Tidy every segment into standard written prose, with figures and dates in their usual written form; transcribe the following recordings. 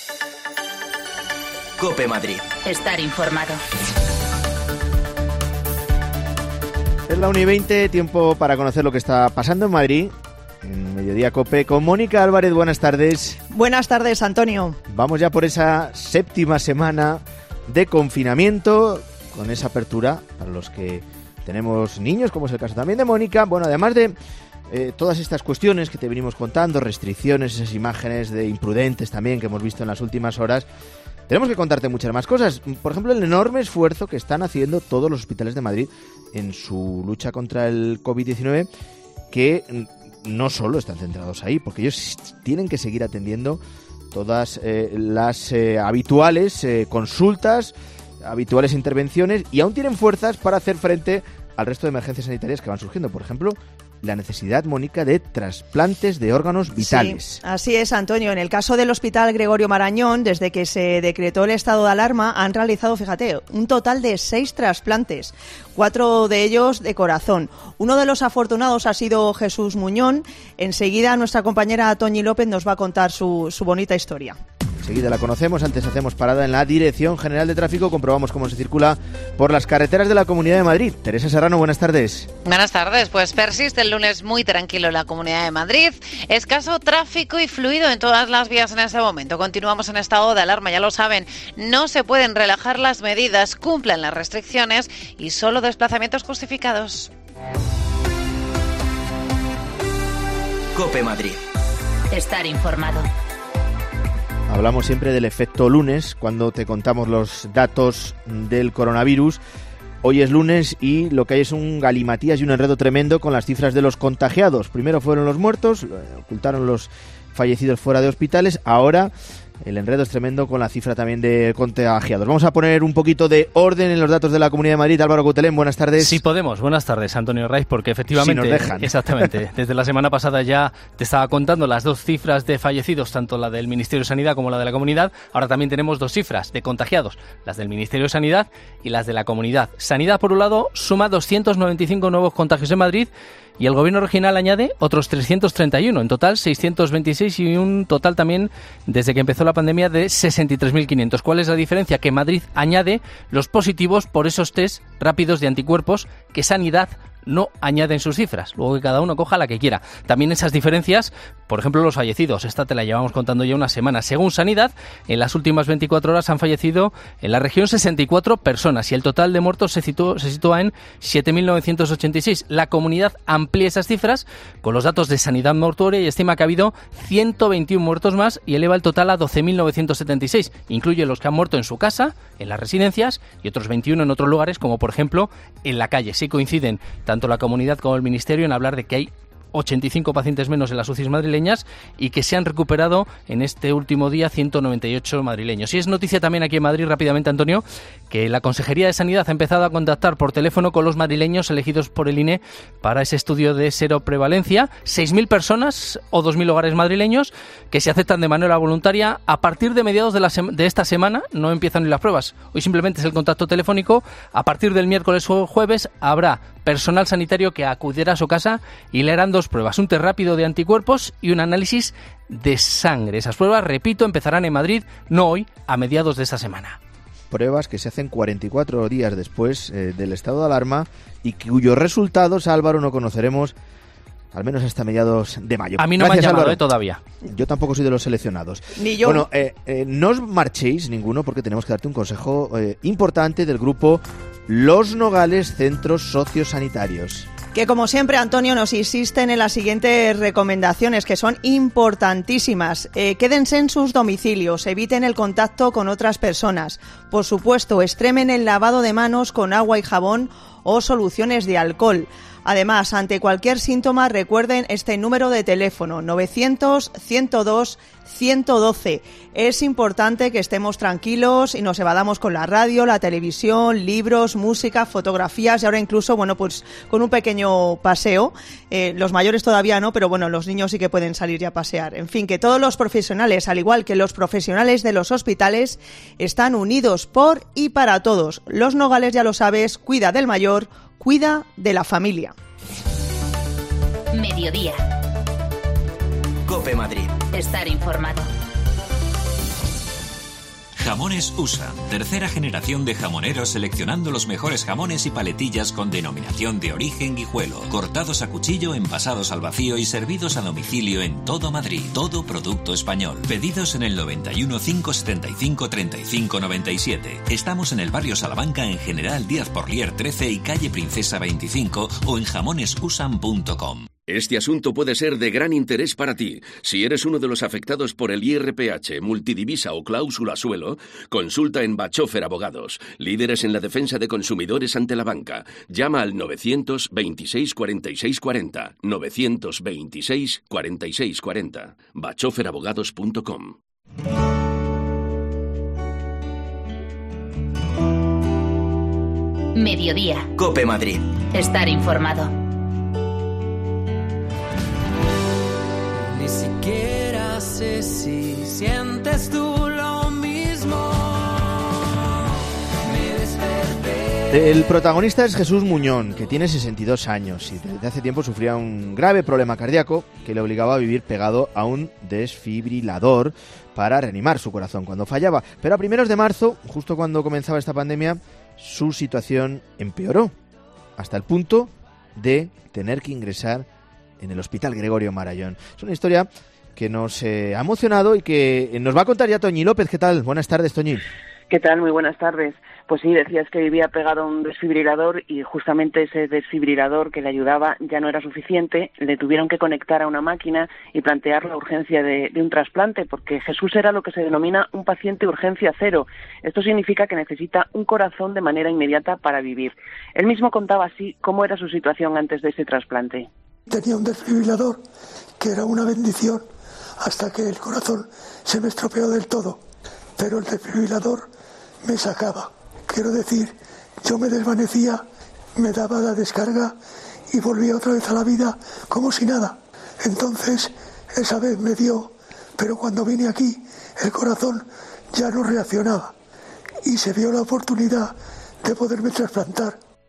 COPE Madrid. Estar informado. Es la 1:20, tiempo para conocer lo que está pasando en Madrid. En Mediodía COPE con Mónica Álvarez. Buenas tardes. Buenas tardes, Antonio. Vamos ya por esa 7ª semana de confinamiento, con esa apertura para los que tenemos niños, como es el caso también de Mónica. Bueno, además de todas estas cuestiones que te venimos contando, restricciones, esas imágenes de imprudentes también que hemos visto en las últimas horas, tenemos que contarte muchas más cosas. Por ejemplo, el enorme esfuerzo que están haciendo todos los hospitales de Madrid en su lucha contra el COVID-19, que no solo están centrados ahí, porque ellos tienen que seguir atendiendo todas las habituales consultas, habituales intervenciones, y aún tienen fuerzas para hacer frente al resto de emergencias sanitarias que van surgiendo. Por ejemplo, la necesidad, Mónica, de trasplantes de órganos vitales. Sí, así es, Antonio. En el caso del Hospital Gregorio Marañón, desde que se decretó el estado de alarma, han realizado, fíjate, un total de 6 trasplantes, 4 de ellos de corazón. Uno de los afortunados ha sido Jesús Muñón. Enseguida nuestra compañera Toñi López nos va a contar su bonita historia. Enseguida la conocemos. Antes hacemos parada en la Dirección General de Tráfico, comprobamos cómo se circula por las carreteras de la Comunidad de Madrid. Teresa Serrano, buenas tardes. Buenas tardes. Pues persiste el lunes muy tranquilo en la Comunidad de Madrid. Escaso tráfico y fluido en todas las vías en este momento. Continuamos en estado de alarma, ya lo saben. No se pueden relajar las medidas, cumplan las restricciones y solo desplazamientos justificados. COPE Madrid. Estar informado. Hablamos siempre del efecto lunes cuando te contamos los datos del coronavirus. Hoy es lunes y lo que hay es un galimatías y un enredo tremendo con las cifras de los contagiados. Primero fueron los muertos, ocultaron los fallecidos fuera de hospitales. Ahora el enredo es tremendo con la cifra también de contagiados. Vamos a poner un poquito de orden en los datos de la Comunidad de Madrid. Álvaro Coutelén, buenas tardes. Sí podemos. Buenas tardes, Antonio Raiz, porque efectivamente... Si nos dejan. Exactamente. Desde la semana pasada ya te estaba contando las 2 cifras de fallecidos, tanto la del Ministerio de Sanidad como la de la Comunidad. Ahora también tenemos 2 cifras de contagiados, las del Ministerio de Sanidad y las de la Comunidad. Sanidad, por un lado, suma 295 nuevos contagios en Madrid, y el Gobierno regional añade otros 331, en total 626, y un total también, desde que empezó la pandemia, de 63.500. ¿Cuál es la diferencia? Que Madrid añade los positivos por esos test rápidos de anticuerpos que Sanidad no añade en sus cifras. Luego que cada uno coja la que quiera. También esas diferencias, por ejemplo, los fallecidos. Esta te la llevamos contando ya una semana. Según Sanidad, en las últimas 24 horas han fallecido en la región 64 personas y el total de muertos se sitúa en 7.986. La Comunidad amplía esas cifras con los datos de Sanidad mortuoria y estima que ha habido 121 muertos más y eleva el total a 12.976. Incluye los que han muerto en su casa, en las residencias, y otros 21 en otros lugares, como por ejemplo en la calle. Sí coinciden tanto la Comunidad como el Ministerio en hablar de que hay 85 pacientes menos en las UCIs madrileñas y que se han recuperado en este último día 198 madrileños. Y es noticia también aquí en Madrid, rápidamente, Antonio, que la Consejería de Sanidad ha empezado a contactar por teléfono con los madrileños elegidos por el INE para ese estudio de seroprevalencia. 6.000 personas o 2.000 hogares madrileños que se aceptan de manera voluntaria. A partir de mediados de esta semana no empiezan ni las pruebas. Hoy simplemente es el contacto telefónico. A partir del miércoles o jueves habrá personal sanitario que acudirá a su casa y le harán 2 pruebas, un test rápido de anticuerpos y un análisis de sangre. Esas pruebas, repito, empezarán en Madrid, no hoy, a mediados de esta semana. Pruebas que se hacen 44 días después del estado de alarma y cuyos resultados, Álvaro, no conoceremos al menos hasta mediados de mayo. A mí no Gracias, me han llamado Álvaro. Todavía. Yo tampoco soy de los seleccionados. Ni yo. Bueno, no os marchéis ninguno porque tenemos que darte un consejo importante del grupo Los Nogales Centros Sociosanitarios. Que como siempre, Antonio, nos insisten en las siguientes recomendaciones que son importantísimas. Quédense en sus domicilios, eviten el contacto con otras personas. Por supuesto, extremen el lavado de manos con agua y jabón o soluciones de alcohol. Además, ante cualquier síntoma, recuerden este número de teléfono, 900-102-112. Es importante que estemos tranquilos y nos evadamos con la radio, la televisión, libros, música, fotografías y ahora incluso, bueno, pues con un pequeño paseo. Los mayores todavía no, pero bueno, los niños sí que pueden salir ya a pasear. En fin, que todos los profesionales, al igual que los profesionales de los hospitales, están unidos por y para todos. Los Nogales, ya lo sabes, cuida del mayor, cuida de la familia. Mediodía. COPE Madrid. Estar informado. Jamones USA, tercera generación de jamoneros seleccionando los mejores jamones y paletillas con denominación de origen Guijuelo, cortados a cuchillo, envasados al vacío y servidos a domicilio en todo Madrid. Todo producto español. Pedidos en el 91 575 35 97. Estamos en el barrio Salamanca, en General Díaz Porlier 13 y calle Princesa 25 o en jamonesusan.com. Este asunto puede ser de gran interés para ti. Si eres uno de los afectados por el IRPH, multidivisa o cláusula suelo, consulta en Bachofer Abogados, líderes en la defensa de consumidores ante la banca. Llama al 926 46 40, 926 46 40, bachoferabogados.com. Mediodía. COPE Madrid. Estar informado. Ni siquiera sé si sientes tú lo mismo. Me desperté. El protagonista es Jesús Muñón, que tiene 62 años y desde hace tiempo sufría un grave problema cardíaco que le obligaba a vivir pegado a un desfibrilador para reanimar su corazón cuando fallaba. Pero a primeros de marzo, justo cuando comenzaba esta pandemia, su situación empeoró hasta el punto de tener que ingresar en el Hospital Gregorio Marañón. Es una historia que nos ha emocionado y que nos va a contar ya Toñi López. ¿Qué tal? Buenas tardes, Toñi. ¿Qué tal? Muy buenas tardes. Pues sí, decías que vivía pegado a un desfibrilador y justamente ese desfibrilador que le ayudaba ya no era suficiente. Le tuvieron que conectar a una máquina y plantear la urgencia de un trasplante, porque Jesús era lo que se denomina un paciente urgencia cero. Esto significa que necesita un corazón de manera inmediata para vivir. Él mismo contaba así cómo era su situación antes de ese trasplante. Tenía un desfibrilador que era una bendición hasta que el corazón se me estropeó del todo. Pero el desfibrilador me sacaba. Quiero decir, yo me desvanecía, me daba la descarga y volvía otra vez a la vida como si nada. Entonces, esa vez me dio, pero cuando vine aquí, el corazón ya no reaccionaba y se dio la oportunidad de poderme trasplantar.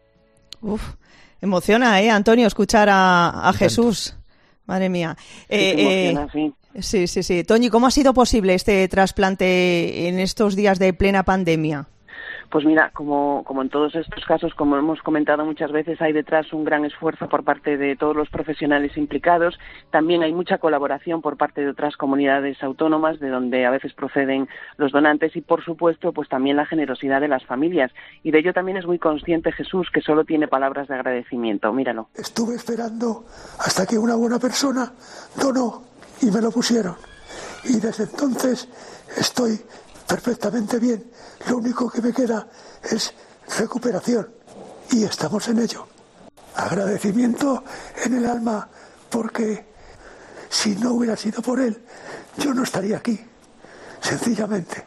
Uf. Emociona, Antonio, escuchar a Jesús. Madre mía. Emociona, sí. Sí. Toñi, ¿cómo ha sido posible este trasplante en estos días de plena pandemia? Pues mira, como en todos estos casos, como hemos comentado muchas veces, hay detrás un gran esfuerzo por parte de todos los profesionales implicados. También hay mucha colaboración por parte de otras comunidades autónomas, de donde a veces proceden los donantes, y por supuesto, pues también la generosidad de las familias. Y de ello también es muy consciente Jesús, que solo tiene palabras de agradecimiento. Míralo. Estuve esperando hasta que una buena persona donó y me lo pusieron. Y desde entonces estoy perfectamente bien. Lo único que me queda es recuperación y estamos en ello. Agradecimiento en el alma, porque si no hubiera sido por él, yo no estaría aquí, sencillamente.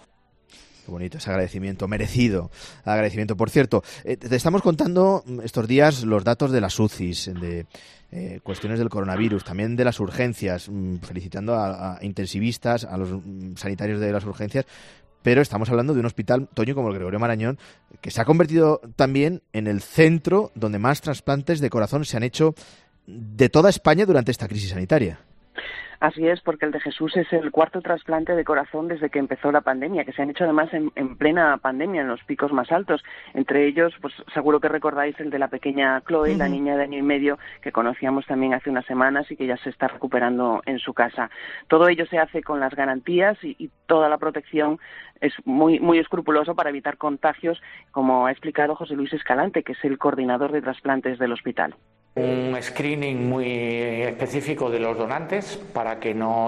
Qué bonito ese agradecimiento, merecido agradecimiento. Por cierto, te estamos contando estos días los datos de las UCIs, de cuestiones del coronavirus, también de las urgencias, felicitando a intensivistas, a los sanitarios de las urgencias, pero estamos hablando de un hospital, Toño, como el Gregorio Marañón, que se ha convertido también en el centro donde más trasplantes de corazón se han hecho de toda España durante esta crisis sanitaria. Así es, porque el de Jesús es el cuarto trasplante de corazón desde que empezó la pandemia, que se han hecho además en plena pandemia, en los picos más altos. Entre ellos, pues seguro que recordáis el de la pequeña Chloe, la niña de 1 año y medio, que conocíamos también hace unas semanas y que ya se está recuperando en su casa. Todo ello se hace con las garantías y toda la protección es muy, muy escrupuloso para evitar contagios, como ha explicado José Luis Escalante, que es el coordinador de trasplantes del hospital. Un screening muy específico de los donantes para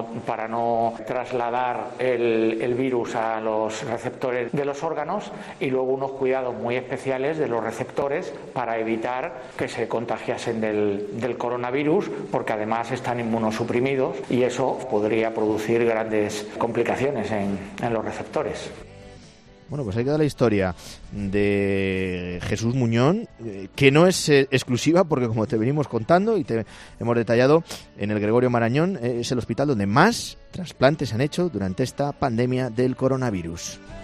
no trasladar el virus a los receptores de los órganos, y luego unos cuidados muy especiales de los receptores para evitar que se contagiasen del coronavirus, porque además están inmunosuprimidos y eso podría producir grandes complicaciones en los receptores. Bueno, pues ahí queda la historia de Jesús Muñón, que no es exclusiva, porque como te venimos contando y te hemos detallado, en el Gregorio Marañón es el hospital donde más trasplantes se han hecho durante esta pandemia del coronavirus.